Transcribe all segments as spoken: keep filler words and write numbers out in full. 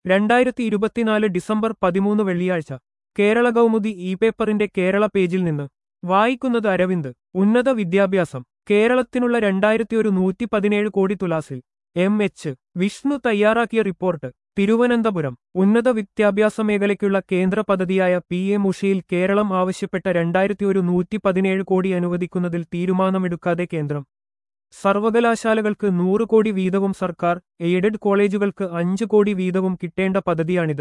രണ്ടായിരത്തി ഇരുപത്തിനാല് ഡിസംബർ പതിമൂന്ന് വെള്ളിയാഴ്ച കേരള കൗമുദി ഇ പേപ്പറിന്റെ കേരള പേജിൽ നിന്ന് വായിക്കുന്നത് അരവിന്ദ്. ഉന്നത വിദ്യാഭ്യാസം കേരളത്തിനുള്ള രണ്ടായിരത്തി ഒരു നൂറ്റി പതിനേഴ് കോടി തുലാസിൽ. എം എച്ച് വിഷ്ണു തയ്യാറാക്കിയ റിപ്പോർട്ട്. തിരുവനന്തപുരം. ഉന്നത വിദ്യാഭ്യാസ മേഖലയ്ക്കുള്ള കേന്ദ്ര പദ്ധതിയായ പി എം ഉഷയിൽ കേരളം ആവശ്യപ്പെട്ട രണ്ടായിരത്തി ഒരു നൂറ്റി പതിനേഴ് കോടി അനുവദിക്കുന്നതിൽ തീരുമാനമെടുക്കാതെ കേന്ദ്രം. സർവകലാശാലകൾക്ക് നൂറ് കോടി വീതവും സർക്കാർ എയ്ഡഡ് കോളേജുകൾക്ക് അഞ്ച് കോടി വീതവും കിട്ടേണ്ട പദ്ധതിയാണിത്.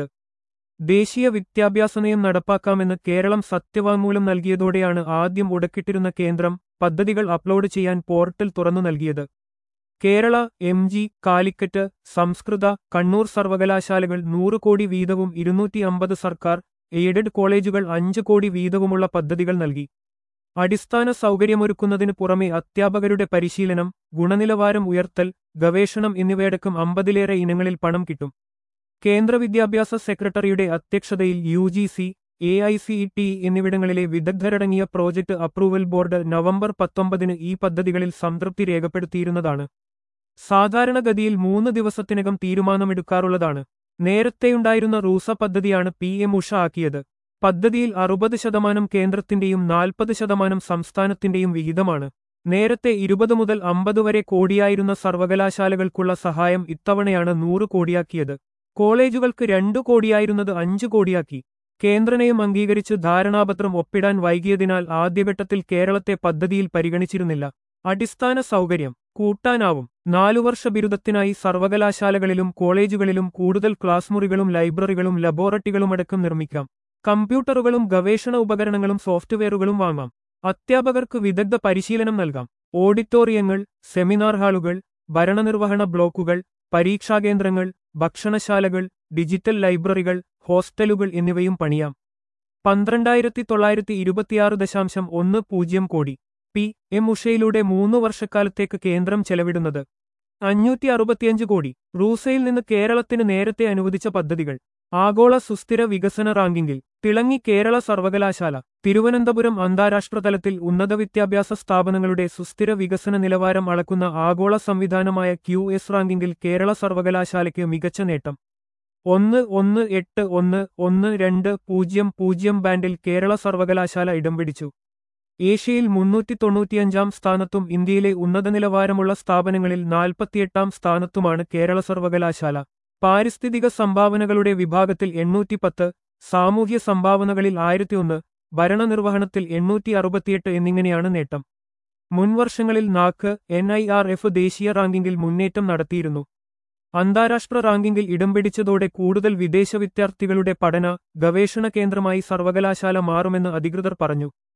ദേശീയ വിദ്യാഭ്യാസ നയം നടപ്പാക്കാമെന്ന് കേരളം സത്യവാങ്മൂലം നൽകിയതോടെയാണ് ആദ്യം ഉടക്കിട്ടിരുന്ന കേന്ദ്രം പദ്ധതികൾ അപ്ലോഡ് ചെയ്യാൻ പോർട്ടൽ തുറന്നു നൽകിയത്. കേരള, എം ജി, കാലിക്കറ്റ്, സംസ്കൃത, കണ്ണൂർ സർവകലാശാലകൾ നൂറ് കോടി വീതവും ഇരുന്നൂറ്റി അമ്പത് സർക്കാർ എയ്ഡഡ് കോളേജുകൾ അഞ്ച് കോടി വീതവുമുള്ള പദ്ധതികൾ നൽകി. അടിസ്ഥാന സൗകര്യമൊരുക്കുന്നതിനു പുറമെ അധ്യാപകരുടെ പരിശീലനം, ഗുണനിലവാരം ഉയർത്തൽ, ഗവേഷണം എന്നിവയടക്കം അമ്പതിലേറെ ഇനങ്ങളിൽ പണം കിട്ടും. കേന്ദ്ര വിദ്യാഭ്യാസ സെക്രട്ടറിയുടെ അധ്യക്ഷതയിൽ U G C, A I C T എന്നിവിടങ്ങളിലെ വിദഗ്ധരടങ്ങിയ പ്രോജക്ട് അപ്രൂവൽ ബോർഡ് നവംബർ പത്തൊമ്പതിന് ഈ പദ്ധതികളിൽ സംതൃപ്തി രേഖപ്പെടുത്തിയിരുന്നതാണ്. സാധാരണഗതിയിൽ മൂന്ന് ദിവസത്തിനകം തീരുമാനമെടുക്കാറുള്ളതാണ്. നേരത്തെയുണ്ടായിരുന്ന റൂസ പദ്ധതിയാണ് പി എം ഉഷ ആക്കിയത്. പദ്ധതിയിൽ അറുപത് ശതമാനം കേന്ദ്രത്തിന്റെയും നാൽപ്പത് ശതമാനം സംസ്ഥാനത്തിന്റെയും വിഹിതമാണ്. നേരത്തെ ഇരുപത് മുതൽ അമ്പത് വരെ കോടിയായിരുന്ന സർവകലാശാലകൾക്കുള്ള സഹായം ഇത്തവണയാണ് നൂറ് കോടിയാക്കിയത്. കോളേജുകൾക്ക് രണ്ടു കോടിയായിരുന്നത് അഞ്ചു കോടിയാക്കി. കേന്ദ്രനയം അംഗീകരിച്ച് ധാരണാപത്രം ഒപ്പിടാൻ വൈകിയതിനാൽ ആദ്യഘട്ടത്തിൽ കേരളത്തെ പദ്ധതിയിൽ പരിഗണിച്ചിരുന്നില്ല. അടിസ്ഥാന സൗകര്യം കൂട്ടാനാവും. നാലുവർഷ ബിരുദത്തിനായി സർവകലാശാലകളിലും കോളേജുകളിലും കൂടുതൽ ക്ലാസ് മുറികളും ലൈബ്രറികളും ലബോറട്ടറികളുമടക്കം നിർമ്മിക്കാം. കമ്പ്യൂട്ടറുകളും ഗവേഷണ ഉപകരണങ്ങളും സോഫ്റ്റ്വെയറുകളും വാങ്ങാം. അധ്യാപകർക്ക് വിദഗ്ധ പരിശീലനം നൽകാം. ഓഡിറ്റോറിയങ്ങൾ, സെമിനാർ ഹാളുകൾ, ഭരണനിർവഹണ ബ്ലോക്കുകൾ, പരീക്ഷാകേന്ദ്രങ്ങൾ, ഭക്ഷണശാലകൾ, ഡിജിറ്റൽ ലൈബ്രറികൾ, ഹോസ്റ്റലുകൾ എന്നിവയും പണിയാം. പന്ത്രണ്ടായിരത്തി തൊള്ളായിരത്തി ഇരുപത്തിയാറ് ദശാംശം ഒന്ന് പൂജ്യം കോടി പി എം ഉഷയിലൂടെ മൂന്നു വർഷക്കാലത്തേക്ക് കേന്ദ്രം ചെലവിടുന്നത് അഞ്ഞൂറ്റി അറുപത്തിയഞ്ച് കോടി. റൂസയിൽ നിന്ന് കേരളത്തിന് നേരത്തെ അനുവദിച്ച പദ്ധതികൾ. ആഗോള സുസ്ഥിര വികസന റാങ്കിങ്ങിൽ തിളങ്ങി കേരള സർവകലാശാല. തിരുവനന്തപുരം അന്താരാഷ്ട്ര തലത്തിൽ ഉന്നത വിദ്യാഭ്യാസ സ്ഥാപനങ്ങളുടെ സുസ്ഥിര വികസന നിലവാരം അളക്കുന്ന ആഗോള സംവിധാനമായ ക്യു എസ് റാങ്കിങ്ങിൽ കേരള സർവകലാശാലയ്ക്ക് മികച്ച നേട്ടം. ഒന്ന് ഒന്ന് എട്ട് ഒന്ന് ഒന്ന് രണ്ട് പൂജ്യം പൂജ്യം ബാൻഡിൽ കേരള സർവകലാശാല ഇടം പിടിച്ചു. ഏഷ്യയിൽ മുന്നൂറ്റി തൊണ്ണൂറ്റിയഞ്ചാം സ്ഥാനത്തും ഇന്ത്യയിലെ ഉന്നത നിലവാരമുള്ള സ്ഥാപനങ്ങളിൽ നാൽപ്പത്തിയെട്ടാം സ്ഥാനത്തുമാണ് കേരള സർവകലാശാല. പാരിസ്ഥിതിക സംഭാവനകളുടെ വിഭാഗത്തിൽ എണ്ണൂറ്റിപ്പത്ത്, സാമൂഹ്യ സംഭാവനകളിൽ ആയിരത്തിയൊന്ന്, ഭരണനിർവഹണത്തിൽ എണ്ണൂറ്റി അറുപത്തിയെട്ട് എന്നിങ്ങനെയാണ് നേട്ടം. മുൻവർഷങ്ങളിൽ നാക്ക് എൻ ഐ ആർ എഫ് ദേശീയ റാങ്കിങ്ങിൽ മുന്നേറ്റം നടത്തിയിരുന്നു. അന്താരാഷ്ട്ര റാങ്കിങ്ങിൽ ഇടം പിടിച്ചതോടെ കൂടുതൽ വിദേശ വിദ്യാർത്ഥികളുടെ പഠന, ഗവേഷണ കേന്ദ്രമായി സർവകലാശാല മാറുമെന്ന് അധികൃതർ പറഞ്ഞു.